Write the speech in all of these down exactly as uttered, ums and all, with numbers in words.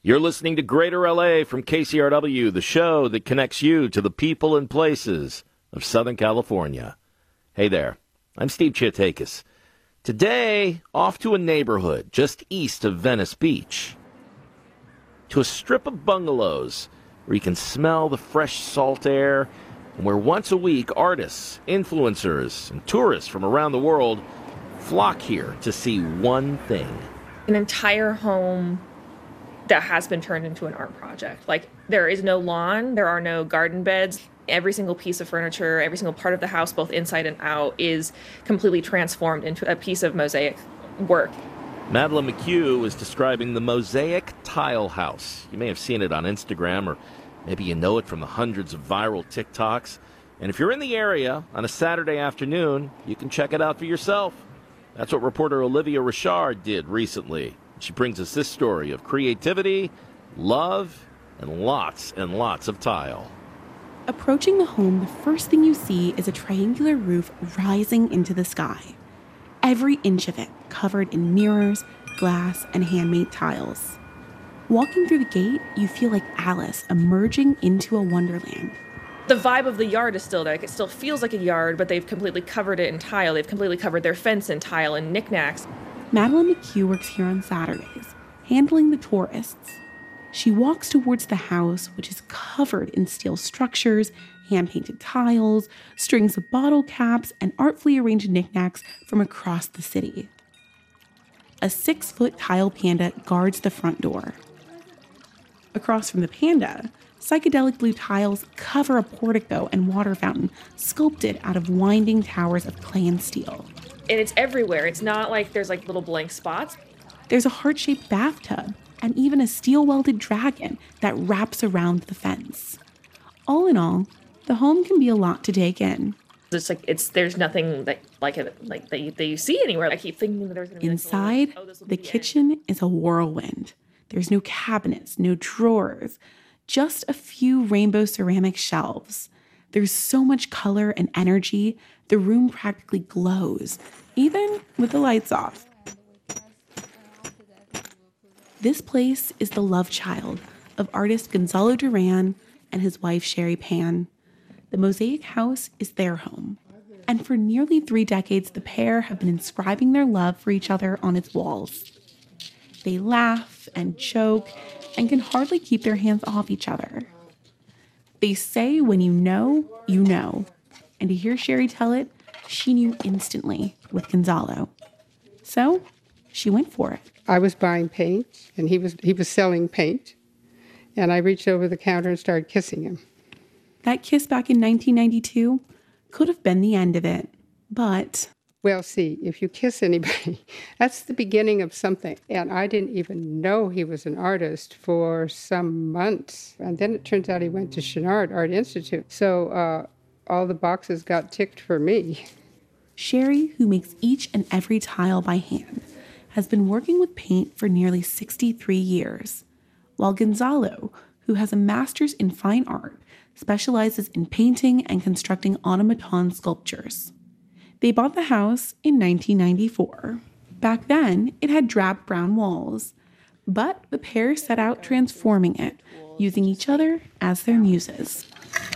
You're listening to Greater L A from K C R W, the show that connects you to the people and places of Southern California. Hey there, I'm Steve Chiatakis. Today, off to a neighborhood just east of Venice Beach, to a strip of bungalows where you can smell the fresh salt air, and where once a week artists, influencers, and tourists from around the world flock here to see one thing. An entire home that has been turned into an art project. Like, there is no lawn, there are no garden beds. Every single piece of furniture, every single part of the house, both inside and out, is completely transformed into a piece of mosaic work. Madeline McHugh is describing the Mosaic Tile House. You may have seen it on Instagram, or maybe you know it from the hundreds of viral TikToks. And if you're in the area on a Saturday afternoon, you can check it out for yourself. That's what reporter Olivia Richard did recently. She brings us this story of creativity, love, and lots and lots of tile. Approaching the home, the first thing you see is a triangular roof rising into the sky. Every inch of it covered in mirrors, glass, and handmade tiles. Walking through the gate, you feel like Alice emerging into a wonderland. The vibe of the yard is still there. It still feels like a yard, but they've completely covered it in tile. They've completely covered their fence in tile and knickknacks. Madeline McHugh works here on Saturdays, handling the tourists. She walks towards the house, which is covered in steel structures, hand-painted tiles, strings of bottle caps, and artfully arranged knickknacks from across the city. A six-foot tile panda guards the front door. Across from the panda, psychedelic blue tiles cover a portico and water fountain sculpted out of winding towers of clay and steel. And it's everywhere. It's not like there's like little blank spots. There's a heart-shaped bathtub and even a steel-welded dragon that wraps around the fence. All in all, the home can be a lot to take in. It's like it's there's nothing that like it like that you, that you see anywhere. I keep thinking that there's gonna be inside. Like, oh, this will the, be the kitchen end. is a whirlwind. There's no cabinets, no drawers, just a few rainbow ceramic shelves. There's so much color and energy, the room practically glows, even with the lights off. This place is the love child of artist Gonzalo Duran and his wife Sherry Pan. The Mosaic House is their home, and for nearly three decades, the pair have been inscribing their love for each other on its walls. They laugh and joke and can hardly keep their hands off each other. They say when you know, you know. And to hear Sherry tell it, she knew instantly with Gonzalo. So she went for it. I was buying paint, and he was he was selling paint. And I reached over the counter and started kissing him. That kiss back in nineteen ninety-two could have been the end of it, but... Well, see, if you kiss anybody, that's the beginning of something. And I didn't even know he was an artist for some months. And then it turns out he went to Chouinard Art Institute. So uh, all the boxes got ticked for me. Sherry, who makes each and every tile by hand, has been working with paint for nearly sixty-three years, while Gonzalo, who has a master's in fine art, specializes in painting and constructing automaton sculptures. They bought the house in nineteen ninety-four. Back then, it had drab brown walls, but the pair set out transforming it, using each other as their muses.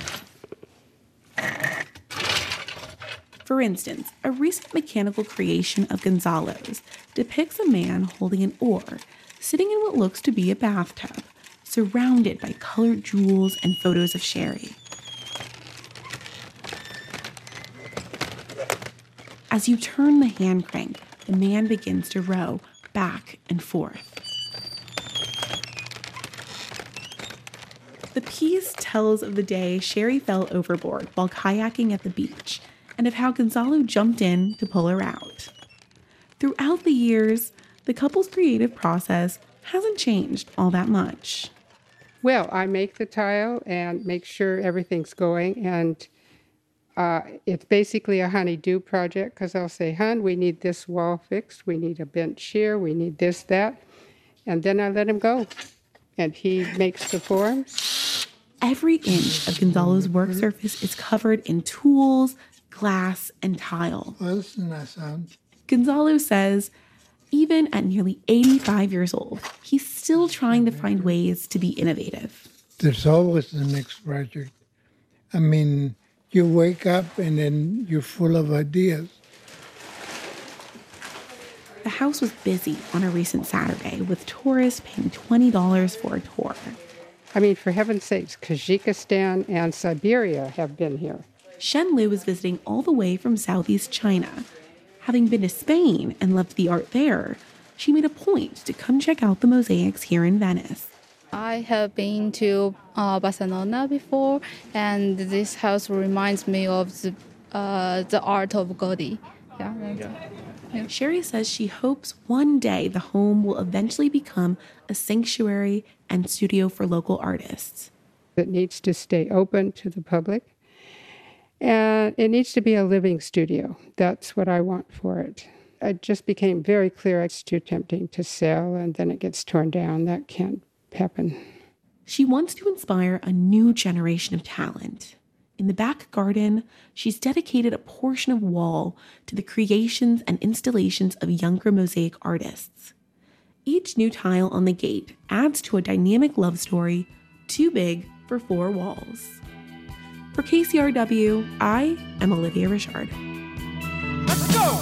For instance, a recent mechanical creation of Gonzalo's depicts a man holding an oar, sitting in what looks to be a bathtub, surrounded by colored jewels and photos of Sherry. As you turn the hand crank, the man begins to row back and forth. The piece tells of the day Sherry fell overboard while kayaking at the beach, and of how Gonzalo jumped in to pull her out. Throughout the years, the couple's creative process hasn't changed all that much. Well, I make the tile and make sure everything's going, and uh, it's basically a honey-do project, because I'll say, hon, we need this wall fixed, we need a bench here, we need this, that, and then I let him go, and he makes the forms. Every inch of Gonzalo's work surface is covered in tools, glass, and tile. Well, this is a nice sound. Gonzalo says, Even at nearly eighty-five years old, he's still trying to find ways to be innovative. There's always the next project. I mean, you wake up and then you're full of ideas. The house was busy on a recent Saturday with tourists paying twenty dollars for a tour. I mean, for heaven's sakes, Kazakhstan and Siberia have been here. Shen Liu was visiting all the way from Southeast China. Having been to Spain and loved the art there, she made a point to come check out the mosaics here in Venice. I have been to uh, Barcelona before, and this house reminds me of the, uh, the art of Gaudí. Yeah, yeah. Sherry says she hopes one day the home will eventually become a sanctuary and studio for local artists. It needs to stay open to the public. And it needs to be a living studio. That's what I want for it. It just became very clear it's too tempting to sell, and then it gets torn down. That can't happen. She wants to inspire a new generation of talent. In the back garden, she's dedicated a portion of wall to the creations and installations of younger mosaic artists. Each new tile on the gate adds to a dynamic love story too big for four walls. For K C R W, I am Olivia Richard. Let's go!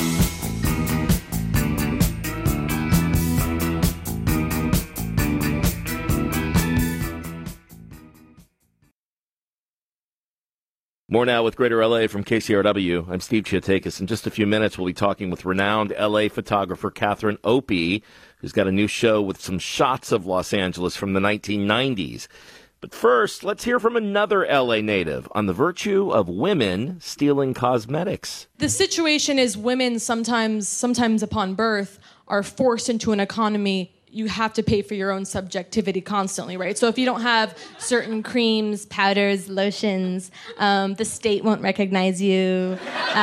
More now with Greater L A from K C R W. I'm Steve Chiatakis. In just a few minutes, we'll be talking with renowned L A photographer Catherine Opie, who's got a new show with some shots of Los Angeles from the nineteen nineties. But first, let's hear from another L A native on the virtue of women stealing cosmetics. The situation is women sometimes, sometimes upon birth, are forced into an economy. You have to pay for your own subjectivity constantly, right? So if you don't have certain creams, powders, lotions, um, the state won't recognize you.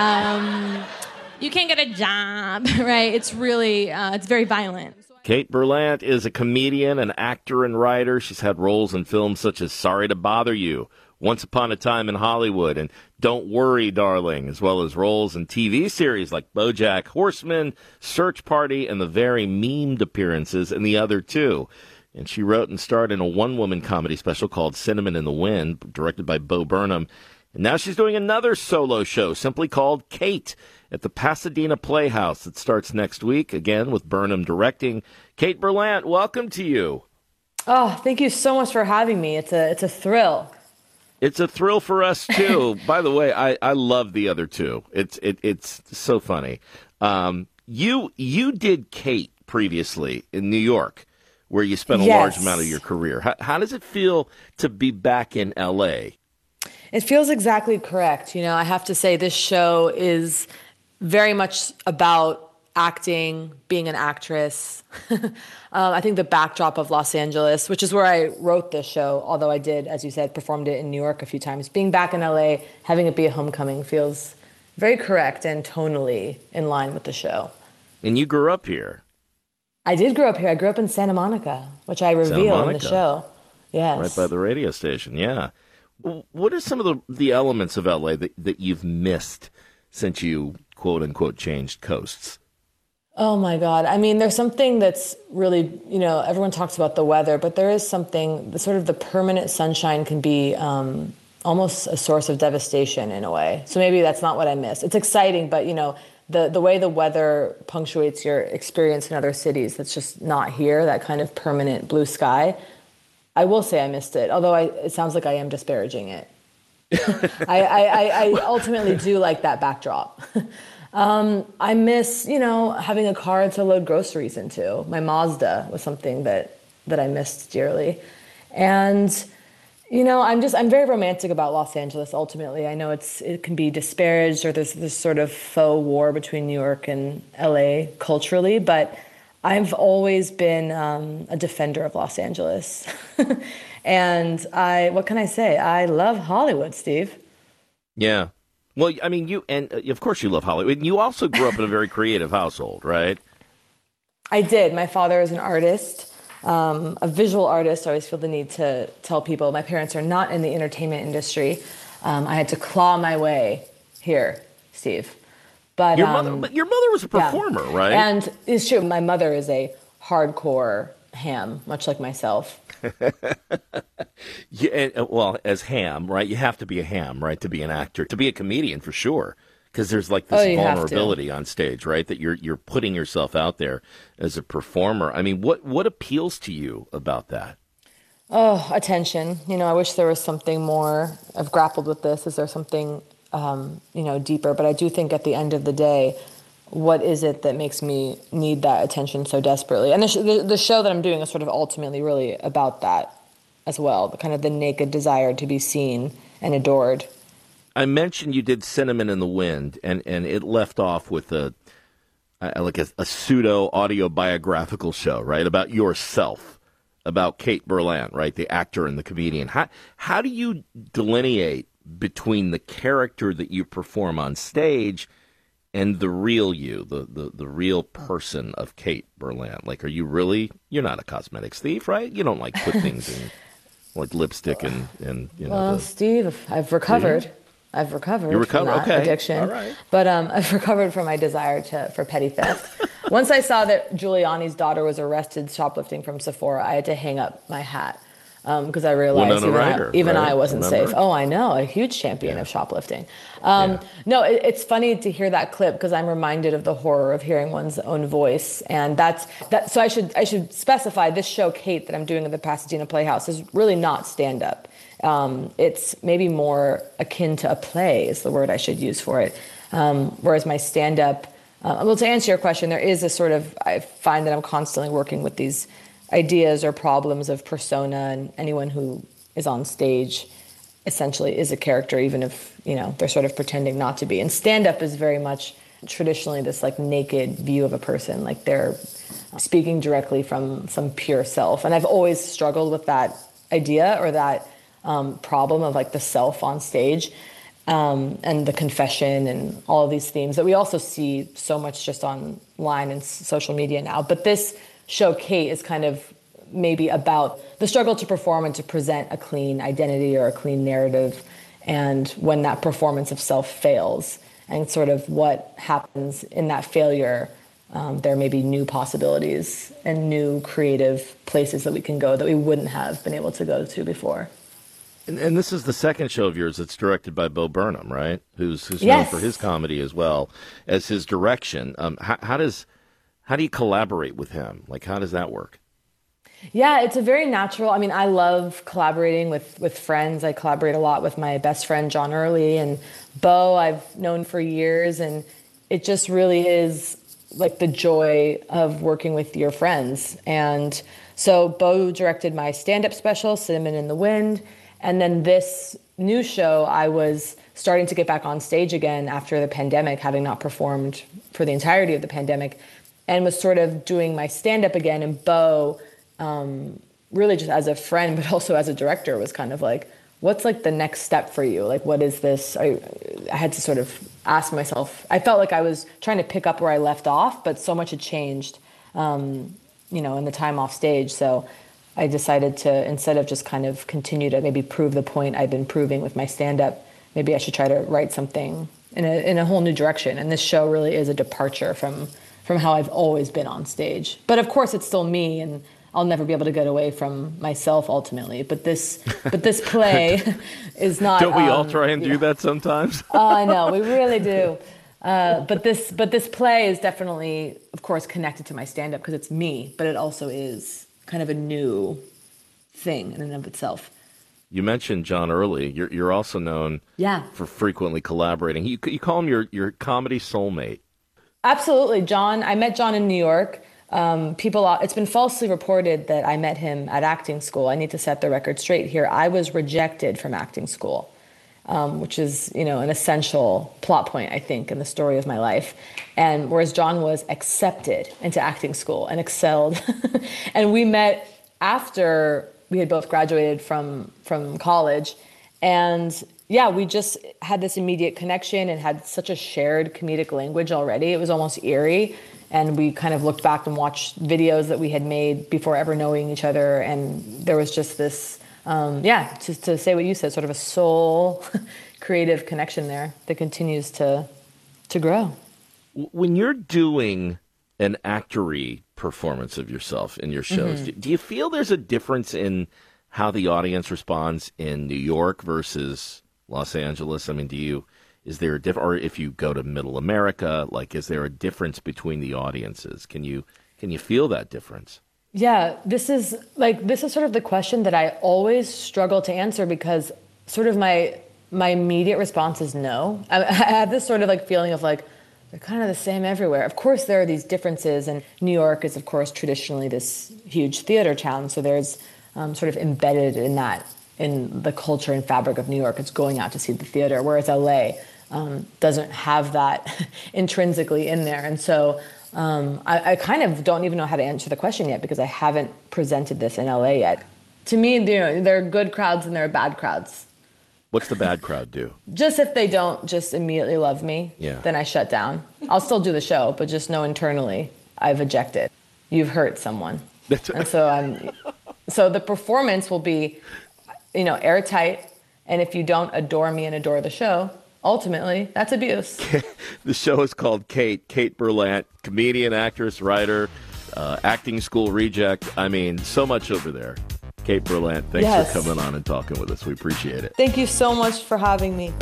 Um, you can't get a job, right? It's really, uh, it's very violent. Kate Berlant is a comedian, an actor, and writer. She's had roles in films such as Sorry to Bother You, Once Upon a Time in Hollywood, and Don't Worry, Darling, as well as roles in T V series like BoJack Horseman, Search Party, and the very memed appearances in the other two. And she wrote and starred in a one-woman comedy special called Cinnamon in the Wind, directed by Bo Burnham. And now she's doing another solo show simply called Kate at the Pasadena Playhouse that starts next week, again with Burnham directing. Kate Berlant, welcome to you. Oh, thank you so much for having me. It's a it's a thrill. It's a thrill for us, too. By the way, I, I love the other two. It's it, it's so funny. Um, you you did Kate previously in New York, where you spent a yes. large amount of your career. How, how does it feel to be back in L A? It feels exactly correct. You know, I have to say this show is very much about acting, being an actress. um, I think the backdrop of Los Angeles, which is where I wrote this show, although I did, as you said, performed it in New York a few times. Being back in L A, having it be a homecoming feels very correct and tonally in line with the show. And you grew up here. I did grow up here. I grew up in Santa Monica, which I reveal in the show. Yes. Right by the radio station, yeah. What are some of the, the elements of L A that, that you've missed since you, quote-unquote, changed coasts? Oh, my God. I mean, there's something that's really, you know, everyone talks about the weather, but there is something, the sort of the permanent sunshine can be um, almost a source of devastation in a way. So maybe that's not what I miss. It's exciting, but, you know, the, the way the weather punctuates your experience in other cities, that's just not here, that kind of permanent blue sky. I will say I missed it, although I, it sounds like I am disparaging it. I, I, I ultimately do like that backdrop. um, I miss, you know, having a car to load groceries into. My Mazda was something that, that I missed dearly. And, you know, I'm just, I'm very romantic about Los Angeles, ultimately. I know it's it can be disparaged, or there's this sort of faux war between New York and L A culturally, but I've always been um, a defender of Los Angeles. And I, what can I say? I love Hollywood, Steve. Yeah. Well, I mean, you, and uh, of course you love Hollywood. You also grew up in a very creative household, right? I did. My father is an artist, um, a visual artist. I always feel the need to tell people my parents are not in the entertainment industry. Um, I had to claw my way here, Steve. But your um, mother, but your mother was a performer, yeah. right? And it's true. My mother is a hardcore ham, much like myself. Yeah, and, well, as ham, right? You have to be a ham, right, to be an actor, to be a comedian for sure, because there's like this Oh, you have to. vulnerability on stage, right? That you're you're putting yourself out there as a performer. I mean, what what appeals to you about that? Oh, attention. You know, I wish there was something more. I've grappled with this. Is there something, um, you know, deeper? But I do think at the end of the day, what is it that makes me need that attention so desperately? And the, sh- the, the show that I'm doing is sort of ultimately really about that as well, the kind of the naked desire to be seen and adored. I mentioned you did Cinnamon in the Wind, and, and it left off with a, a like a, a pseudo autobiographical show, right, about yourself, about Kate Berlant, right, the actor and the comedian. How how do you delineate between the character that you perform on stage and the real you, the, the, the real person of Kate Berlant? Like, are you really, you're not a cosmetics thief, right? You don't like put things in like lipstick and, and you know. Well, the, Steve, I've recovered. I've recovered You recovered? from that Okay. addiction. All right. But um, I've recovered from my desire to for petty theft. Once I saw that Giuliani's daughter was arrested shoplifting from Sephora, I had to hang up my hat. Because um, I realized Winona even, Ryder, I, even right? I wasn't Remember? safe. Oh, I know, a huge champion Yeah. of shoplifting. Um, Yeah. No, it, it's funny to hear that clip because I'm reminded of the horror of hearing one's own voice, and that's that. So I should I should specify this show, Kate, that I'm doing at the Pasadena Playhouse, is really not stand up. Um, it's maybe more akin to a play is the word I should use for it. Um, whereas my stand up, uh, well, to answer your question, there is a sort of I find that I'm constantly working with these ideas or problems of persona, and anyone who is on stage essentially is a character, even if, you know, they're sort of pretending not to be. And stand-up is very much traditionally this like naked view of a person, like they're speaking directly from some pure self. And I've always struggled with that idea or that um, problem of like the self on stage, um, and the confession and all of these themes that we also see so much just online and social media now. But this show, Kate, is kind of maybe about the struggle to perform and to present a clean identity or a clean narrative, and when that performance of self fails, and sort of what happens in that failure. Um, there may be new possibilities and new creative places that we can go that we wouldn't have been able to go to before. And, and this is the second show of yours that's directed by Bo Burnham, right? Who's who's Yes. known for his comedy as well as his direction. Um, how, how does how do you collaborate with him? Like, how does that work? Yeah, it's a very natural. I mean, I love collaborating with, with friends. I collaborate a lot with my best friend, John Early, and Bo I've known for years. And it just really is like the joy of working with your friends. And so Bo directed my stand-up special, Cinnamon in the Wind. And then this new show, I was starting to get back on stage again after the pandemic, having not performed for the entirety of the pandemic, and was sort of doing my stand-up again. And Bo, um, really just as a friend, but also as a director, was kind of like, what's like the next step for you? Like, what is this? I, I had to sort of ask myself. I felt like I was trying to pick up where I left off, but so much had changed, um, you know, in the time off stage. So I decided to, instead of just kind of continue to maybe prove the point I've been proving with my stand-up, maybe I should try to write something in a in a whole new direction. And this show really is a departure from from how I've always been on stage. But of course, it's still me, and I'll never be able to get away from myself ultimately. But this, but this play is not. Don't we um, all try and do yeah. that sometimes? Oh, I know, we really do. Uh, but this, but this play is definitely, of course, connected to my stand-up because it's me. But it also is kind of a new thing in and of itself. You mentioned John Early. You're you're also known Yeah. for frequently collaborating. You you call him your your comedy soulmate. Absolutely, John. I met John in New York. Um, people, it's been falsely reported that I met him at acting school. I need to set the record straight here. I was rejected from acting school, um, which is, you know, an essential plot point, I think, in the story of my life. And whereas John was accepted into acting school and excelled, and we met after we had both graduated from from college, and yeah, we just had this immediate connection and had such a shared comedic language already. It was almost eerie. And we kind of looked back and watched videos that we had made before ever knowing each other. And there was just this, um, yeah, just to say what you said, sort of a soul creative connection there that continues to to grow. When you're doing an actory performance of yourself in your shows, mm-hmm. do, do you feel there's a difference in how the audience responds in New York versus Los Angeles? I mean, do you, is there a difference, or if you go to Middle America, like, is there a difference between the audiences? Can you, can you feel that difference? Yeah, this is like, this is sort of the question that I always struggle to answer, because sort of my, my immediate response is no. I, I have this sort of like feeling of like, they're kind of the same everywhere. Of course, there are these differences, and New York is, of course, traditionally this huge theater town, so there's um, sort of embedded in that, in the culture and fabric of New York, it's going out to see the theater, whereas L A um, doesn't have that intrinsically in there. And so um, I, I kind of don't even know how to answer the question yet, because I haven't presented this in L A yet. To me, you know, there are good crowds and there are bad crowds. What's the bad crowd do? Just if they don't just immediately love me, yeah. then I shut down. I'll still do the show, but just know internally I've ejected. You've hurt someone. And so I'm, so the performance will be, you know, airtight. And if you don't adore me and adore the show, ultimately that's abuse. The show is called Kate, Kate Berlant, comedian, actress, writer, uh, acting school reject. I mean, so much over there. Kate Berlant, thanks yes. for coming on and talking with us. We appreciate it. Thank you so much for having me.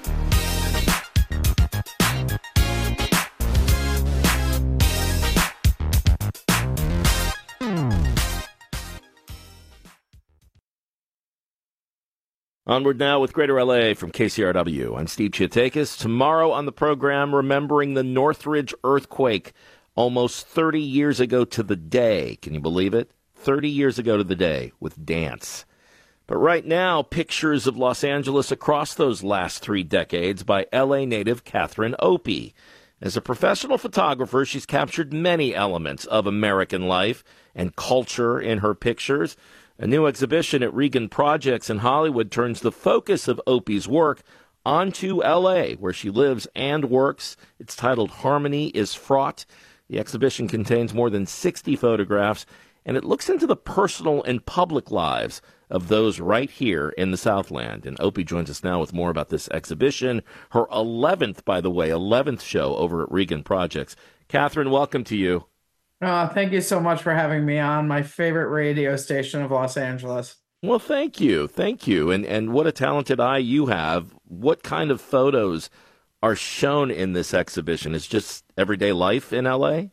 Onward now with Greater L A from K C R W. I'm Steve Chiatakis. Tomorrow on the program, remembering the Northridge earthquake almost thirty years ago to the day. Can you believe it? thirty years ago to the day with dance. But right now, pictures of Los Angeles across those last three decades by L A native Catherine Opie. As a professional photographer, she's captured many elements of American life and culture in her pictures. A new exhibition at Regan Projects in Hollywood turns the focus of Opie's work onto L A, where she lives and works. It's titled Harmony is Fraught. The exhibition contains more than sixty photographs, and it looks into the personal and public lives of those right here in the Southland. And Opie joins us now with more about this exhibition, her eleventh, by the way, eleventh show over at Regan Projects. Catherine, welcome to you. Oh, thank you so much for having me on my favorite radio station of Los Angeles. Well, thank you. Thank you. And, and what a talented eye you have. What kind of photos are shown in this exhibition? Is just everyday life in L A?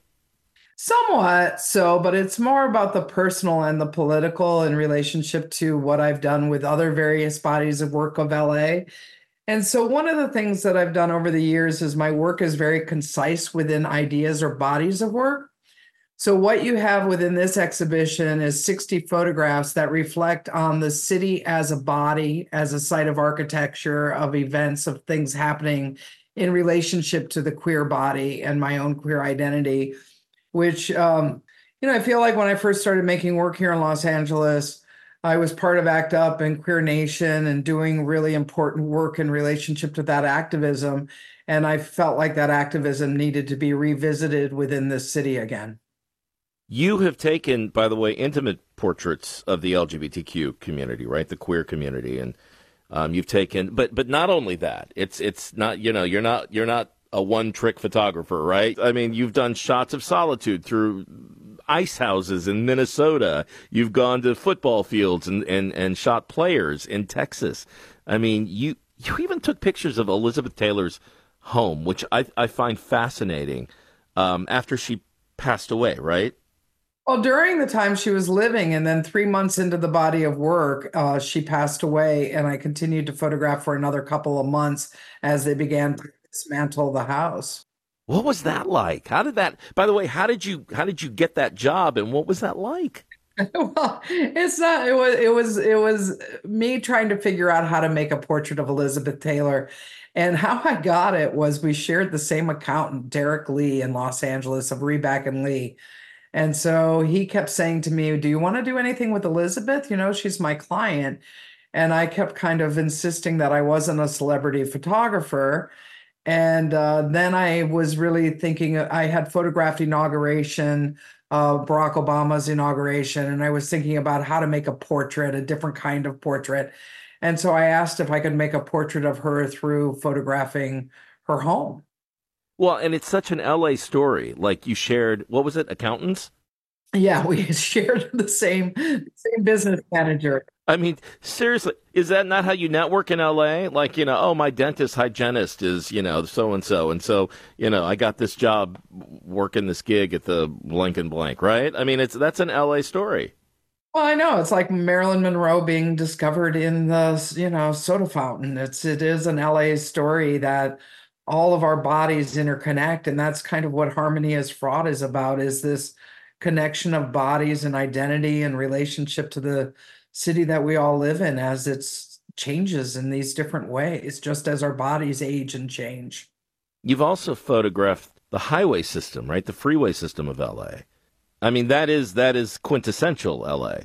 Somewhat so, but it's more about the personal and the political in relationship to what I've done with other various bodies of work of L A. And so one of the things that I've done over the years is my work is very concise within ideas or bodies of work. So what you have within this exhibition is sixty photographs that reflect on the city as a body, as a site of architecture, of events, of things happening in relationship to the queer body and my own queer identity. Which, um, you know, I feel like when I first started making work here in Los Angeles, I was part of ACT UP and Queer Nation and doing really important work in relationship to that activism. And I felt like that activism needed to be revisited within this city again. You have taken, by the way, intimate portraits of the L G B T Q community, right? The queer community. And um, you've taken, but but not only that, it's it's not, you know, you're not you're not a one-trick photographer, right? I mean, you've done shots of solitude through ice houses in Minnesota. You've gone to football fields and, and, and shot players in Texas. I mean, you you even took pictures of Elizabeth Taylor's home, which I, I find fascinating, um, after she passed away, right? Well, during the time she was living, and then three months into the body of work, uh, she passed away, and I continued to photograph for another couple of months as they began to dismantle the house. What was that like? How did that, by the way, how did you, how did you get that job, and what was that like? Well, it's not, it was, it was, it was me trying to figure out how to make a portrait of Elizabeth Taylor. And how I got it was we shared the same accountant, Derek Lee, in Los Angeles, of Reback and Lee. And so he kept saying to me, do you want to do anything with Elizabeth? You know, she's my client. And I kept kind of insisting that I wasn't a celebrity photographer. And uh, then I was really thinking, I had photographed inauguration, uh, Barack Obama's inauguration, and I was thinking about how to make a portrait, a different kind of portrait. And so I asked if I could make a portrait of her through photographing her home. Well, and it's such an L A story. Like you shared, what was it, accountants? Yeah, we shared the same same business manager. I mean, seriously, is that not how you network in L A? Like, you know, oh, my dentist hygienist is, you know, so-and-so. And so, you know, I got this job working this gig at the blank and blank, right? I mean, it's that's an L A story. Well, I know. It's like Marilyn Monroe being discovered in the, you know, soda fountain. It's, it is an L A story that all of our bodies interconnect. And that's kind of what Harmony is Fraught is about, is this connection of bodies and identity and relationship to the city that we all live in as it changes in these different ways, just as our bodies age and change. You've also photographed the highway system, right? The freeway system of L A. I mean, that is that is quintessential L A.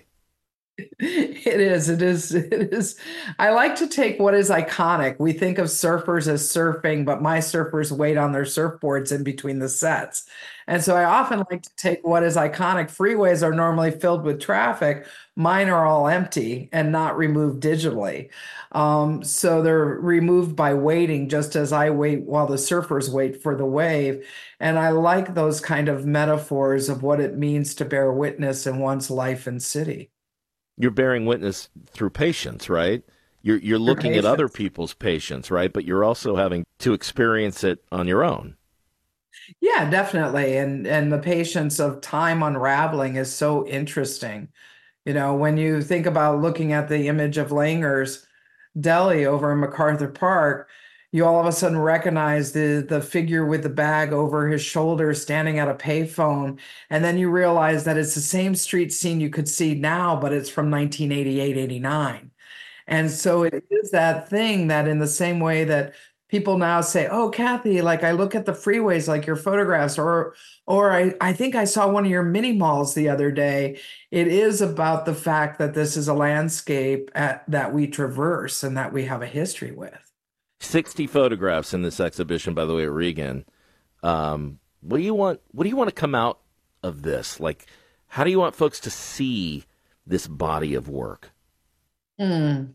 It is. It is. It is. I like to take what is iconic. We think of surfers as surfing, but my surfers wait on their surfboards in between the sets. And so I often like to take what is iconic. Freeways are normally filled with traffic. Mine are all empty and not removed digitally. Um, so they're removed by waiting, just as I wait while the surfers wait for the wave. And I like those kind of metaphors of what it means to bear witness in one's life and city. You're bearing witness through patience, right? You're you're looking at other people's patience, right? But you're also having to experience it on your own. Yeah, definitely. And and the patience of time unraveling is so interesting. You know, when you think about looking at the image of Langer's deli over in MacArthur Park, you all of a sudden recognize the the figure with the bag over his shoulder standing at a payphone. And then you realize that it's the same street scene you could see now, but it's from nineteen eighty-eight, eighty-nine. And so it is that thing that in the same way that people now say, oh, Kathy, like I look at the freeways like your photographs, or or I, I think I saw one of your mini malls the other day. It is about the fact that this is a landscape at, that we traverse and that we have a history with. sixty photographs in this exhibition, by the way, at Regan. Um, what do you want? What do you want to come out of this? Like, how do you want folks to see this body of work? Hmm.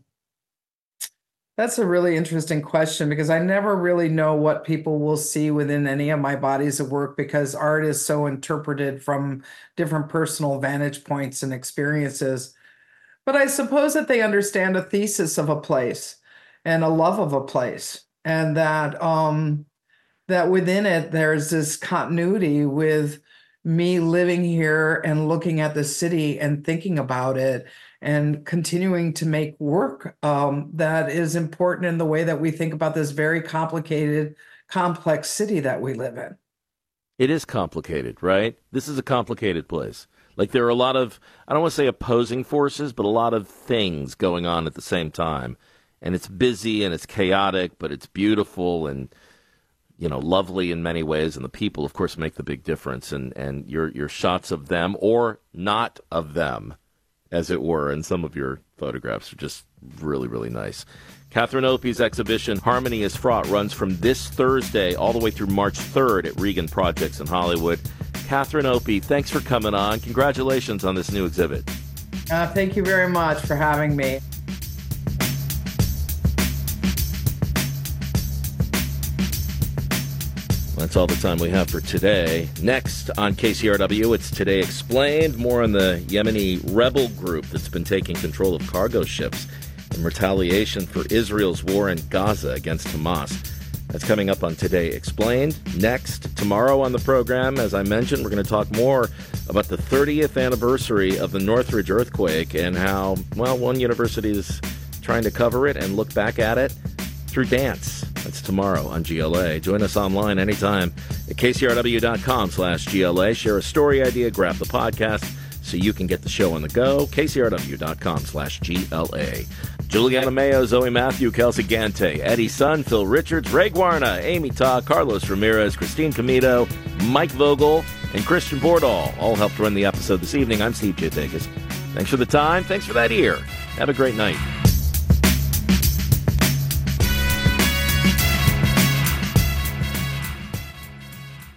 That's a really interesting question, because I never really know what people will see within any of my bodies of work, because art is so interpreted from different personal vantage points and experiences. But I suppose that they understand a thesis of a place and a love of a place, and that um, that within it there's this continuity with me living here and looking at the city and thinking about it and continuing to make work um, that is important in the way that we think about this very complicated, complex city that we live in. It is complicated, right? This is a complicated place. Like there are a lot of, I don't want to say opposing forces, but a lot of things going on at the same time. And it's busy and it's chaotic, but it's beautiful and, you know, lovely in many ways. And the people, of course, make the big difference. And, and your your shots of them, or not of them, as it were, and some of your photographs are just really, really nice. Catherine Opie's exhibition, Harmony is Fraught, runs from this Thursday all the way through March third at Regan Projects in Hollywood. Catherine Opie, thanks for coming on. Congratulations on this new exhibit. Uh, thank you very much for having me. That's all the time we have for today. Next on K C R W, it's Today Explained. More on the Yemeni rebel group that's been taking control of cargo ships in retaliation for Israel's war in Gaza against Hamas. That's coming up on Today Explained. Next, tomorrow on the program, as I mentioned, we're going to talk more about the thirtieth anniversary of the Northridge earthquake and how, well, one university is trying to cover it and look back at it through dance. That's tomorrow on G L A. Join us online anytime at K C R W dot com slash G L A. Share a story idea, grab the podcast so you can get the show on the go. K C R W dot com slash G L A. Juliana Mayo, Zoe Matthew, Kelsey Gante, Eddie Sun, Phil Richards, Ray Guarna, Amy Ta, Carlos Ramirez, Christine Comito, Mike Vogel, and Christian Bordahl all helped run the episode this evening. I'm Steve Chiatakis. Thanks for the time. Thanks for that ear. Have a great night.